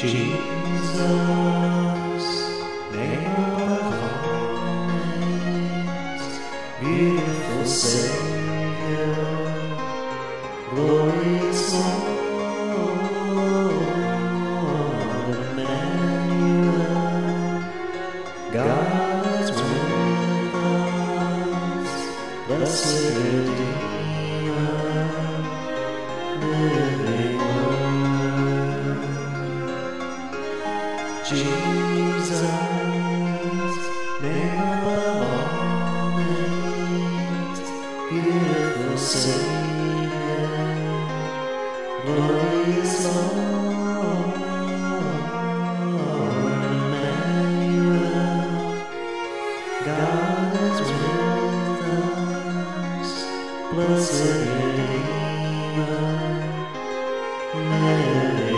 Jesus, name above all names, beautiful Savior, glorious Lord, Emmanuel, God is with us, blessed Redeemer, living Word. Jesus, name above all names, beautiful Savior, glorious Lord, Emmanuel, God is with us, blessed Redeemer, living